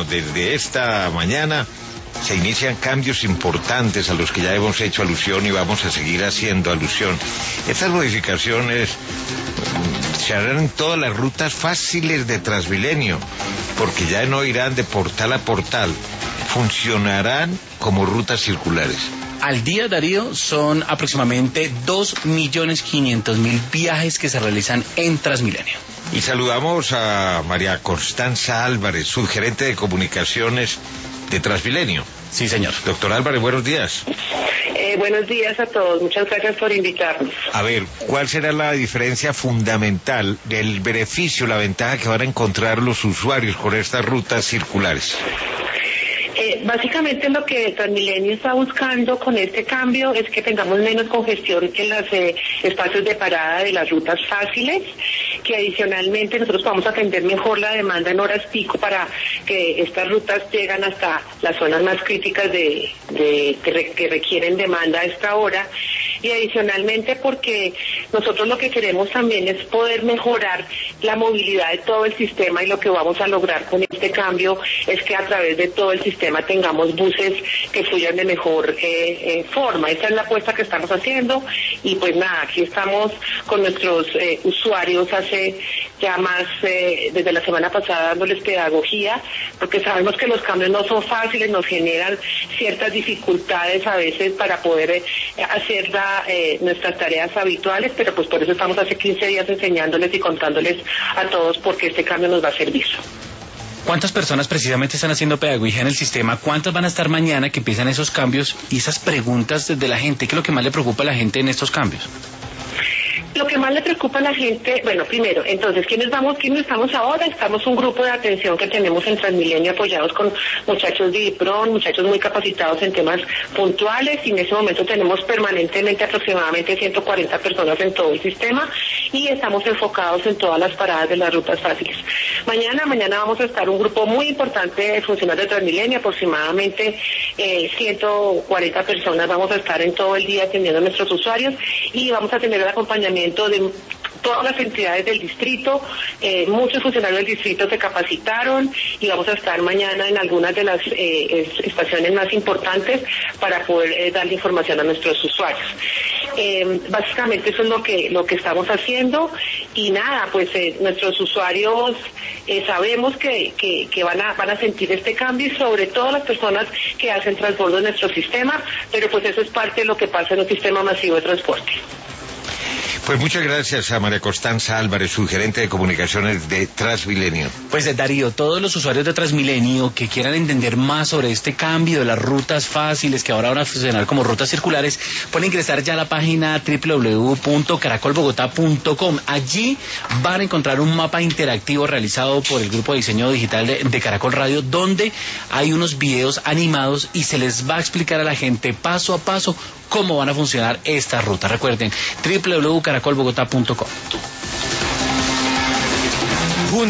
desde esta mañana se inician cambios importantes a los que ya hemos hecho alusión y vamos a seguir haciendo alusión. Estas modificaciones se harán en todas las rutas fáciles de Transmilenio, porque ya no irán de portal a portal, funcionarán como rutas circulares. Al día, Darío, son aproximadamente 2.500.000 viajes que se realizan en Transmilenio. Y saludamos a María Constanza Álvarez, subgerente de comunicaciones de Transmilenio. Sí, señor. Doctor Álvarez, buenos días. Buenos días a todos, muchas gracias por invitarnos. A ver, ¿cuál será la diferencia fundamental del beneficio, la ventaja que van a encontrar los usuarios con estas rutas circulares? Básicamente lo que Transmilenio está buscando con este cambio es que tengamos menos congestión en los espacios de parada de las rutas fáciles, que adicionalmente nosotros podamos atender mejor la demanda en horas pico para que estas rutas lleguen hasta las zonas más críticas que requieren demanda a esta hora, y adicionalmente porque nosotros lo que queremos también es poder mejorar la movilidad de todo el sistema, y lo que vamos a lograr con este cambio es que a través de todo el sistema tengamos buses que fluyan de mejor forma. Esta es la apuesta que estamos haciendo, y pues nada, aquí estamos con nuestros usuarios hace ya más, desde la semana pasada, dándoles pedagogía, porque sabemos que los cambios no son fáciles, nos generan ciertas dificultades a veces para poder hacer nuestras tareas habituales, pero pues por eso estamos hace 15 días enseñándoles y contándoles a todos por qué este cambio nos va a servir. ¿Cuántas personas precisamente están haciendo pedagogía en el sistema? ¿Cuántas van a estar mañana que empiezan esos cambios y esas preguntas de la gente? ¿Qué es lo que más le preocupa a la gente en estos cambios? Lo que más le preocupa a la gente, bueno, primero, entonces, ¿quiénes estamos ahora? Estamos un grupo de atención que tenemos en Transmilenio apoyados con muchachos de IPRON, muchachos muy capacitados en temas puntuales, y en ese momento tenemos permanentemente aproximadamente 140 personas en todo el sistema, y estamos enfocados en todas las paradas de las rutas fáciles. Mañana vamos a estar un grupo muy importante de funcionarios de Transmilenio, aproximadamente 140 personas, vamos a estar en todo el día atendiendo a nuestros usuarios, y vamos a tener el acompañamiento de todas las entidades del distrito. Muchos funcionarios del distrito se capacitaron, y vamos a estar mañana en algunas de las estaciones más importantes para poder darle información a nuestros usuarios. Básicamente eso es lo que estamos haciendo, y nada, pues nuestros usuarios sabemos que van a sentir este cambio, y sobre todo las personas que hacen transbordo en nuestro sistema, pero pues eso es parte de lo que pasa en un sistema masivo de transporte. Pues muchas gracias a María Constanza Álvarez, subgerente de comunicaciones de Transmilenio. Pues Darío, todos los usuarios de Transmilenio que quieran entender más sobre este cambio de las rutas fáciles que ahora van a funcionar como rutas circulares, pueden ingresar ya a la página www.caracolbogotá.com. Allí van a encontrar un mapa interactivo realizado por el grupo de diseño digital de Caracol Radio, donde hay unos videos animados y se les va a explicar a la gente paso a paso cómo van a funcionar estas rutas. Recuerden, www.caracolbogotá.com.